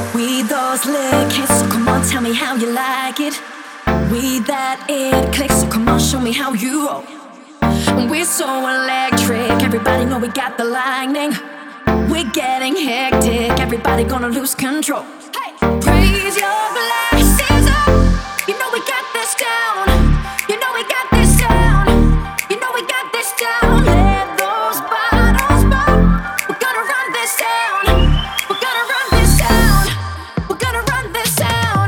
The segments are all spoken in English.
We those lit kids, so come on, tell me how you like it. We that it clicks, so come on, show me how you roll. We're so electric, everybody know we got the lightning. We're getting hectic, everybody gonna lose control. Hey, raise your glasses up, you know we got this down. You know we got this down. You know we got this down. Let those bottles pop. We're gonna run this down. We're gonna run this down. We're gonna run this down.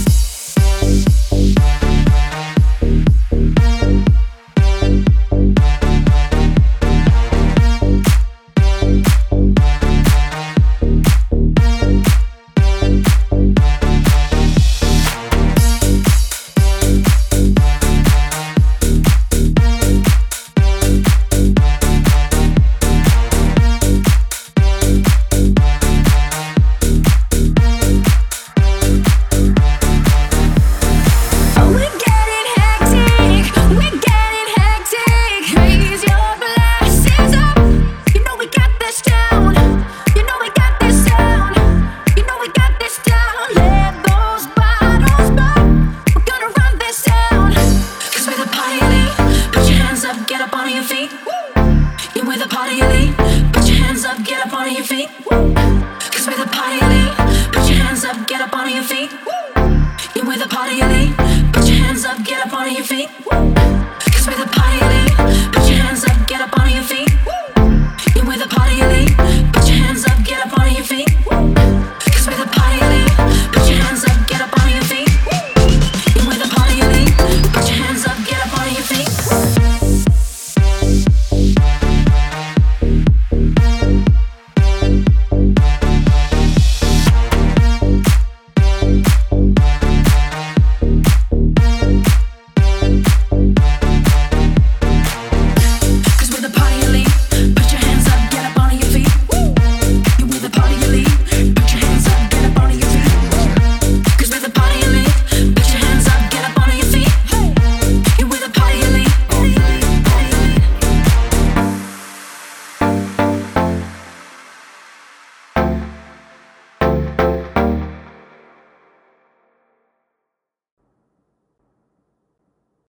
Get up on your feet. You're with the party elite. Put your hands up, get up on your feet. 'Cause we're the party elite.